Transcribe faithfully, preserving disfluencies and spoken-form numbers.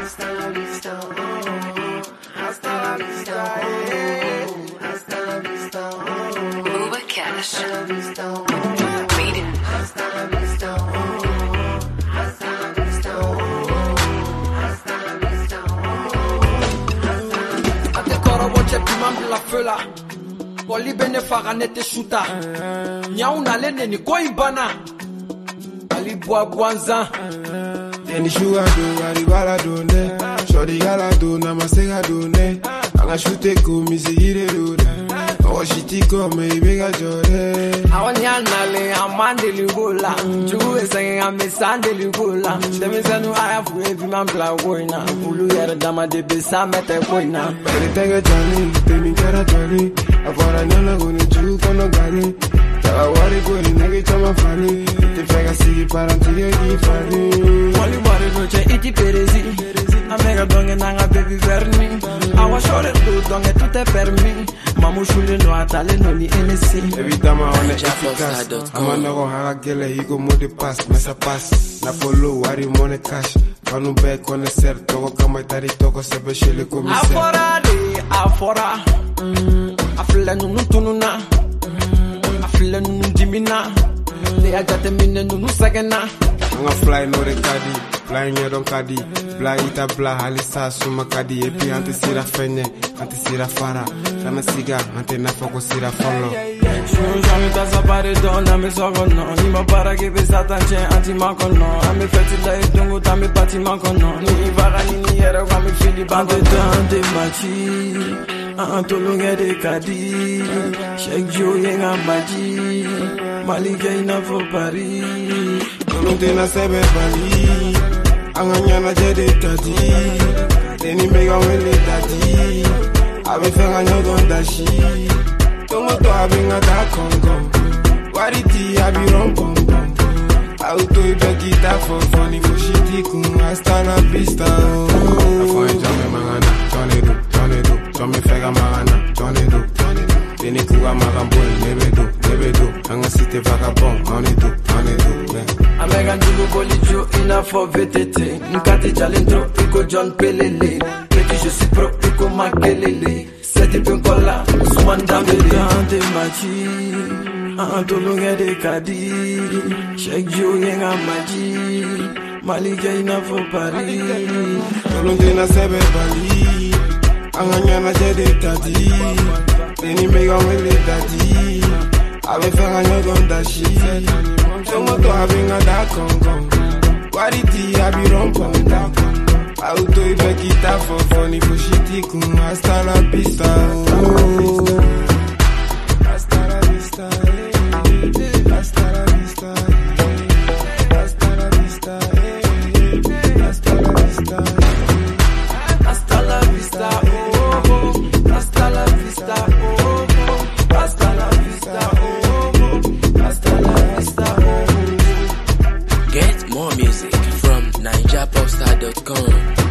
hasta la vista, oh, hasta la vista, oh, hasta la vista, oh, Uber Cash. hasta la vista, oh, Reading. hasta la vista, oh, hasta la vista, oh, hasta la vista, oh. Ate koro woche piman bila fela. Boli bene faga nete shuta. Nyauna lene ni koi bana. Ali bwa bwanza. Any sugar do, Ali bala do ne. Shorty gala do, na masega do ne. Anga shute ko misi hire do ne. Oh shiti ko me ibega jore. Awani anale amande ligula. Juwe senge ame sande ligula. Demi senu aya fuwe man bla woina. Ulu yere dama de besa mete woina. Bari tege jani, temi kera jani. Afara nyana goni chu kono gari. Tawa wari goni nege chama fani. Te fega sigi parantige di fani. Wali wari noche iti perezi. Amega donge nanga baby verni. Awa shore do donge tute permi. Mamu shule no atale no ni N S C. Every time I wanna efficace, I'm a no go haga gele, he go mode pass, mesa pass. Na follow, wari money cash. Kanu back on the ser, togo kama tari togo sebe shele commissaire. Afora de, afora. Afle nunu tununa. Afle nunu dimina. De agate mine nunu sagena. Anga fly no de kadi, fly nye don kadi. Fly ita bla halisa suma kadi. Epi ante sira fenye, ante sira fara. Kana siga, ante na foko sira follow. Jamais t'as sa pare donna me sogono. Ni ma para che pesata c'è anti mancono. A me fatti dai dungo ta me pati mancono. Ni vara ni ni era qua mi figli bande tante machi. Antolunga de kadi. Shake Joe yenga maji. Malika ina for Paris. Tolunte na sebe bali. Anga nyana jede tati. Teni mega wele tati. Ave fenga nyogon dashi. Tomo to abinga da kongo. Wariti abi rompom. Auto ibekita for funny for shiti kun. Hasta la vista. Afo enjame magana. Johnny do, Johnny do. Johnny fega magana. Johnny do, Johnny do. Teni kuga magamboy. Nebe do, nebe do. Anga site vagabond. Johnny do, Johnny do. Amega njugu bolijo ina for V T T. Nkati jalentro iko John Pelele. Peki je suis pro iko makelele. Seti penkola usumanda mbele. Ante machi. Antolunga de kadi. Shake Joe yenga maji. Malika ina for Paris. Tolunte na sebe bali. Anga nyana jede tati. Teni mega wele tati. Ave fenga nyogon dashi. Tomo to abinga da kongo. Wariti abi rompom. Auto ibekita for funny for shiti kun. Hasta la vista. Hasta la vista. Hasta la vista. Hasta la vista. Hasta la vista. Hasta la vista, oh, oh. Hasta la vista, oh, oh. Hasta la vista, oh, oh. Hasta la vista, oh, oh. Get more music from Niger Popstar dot com.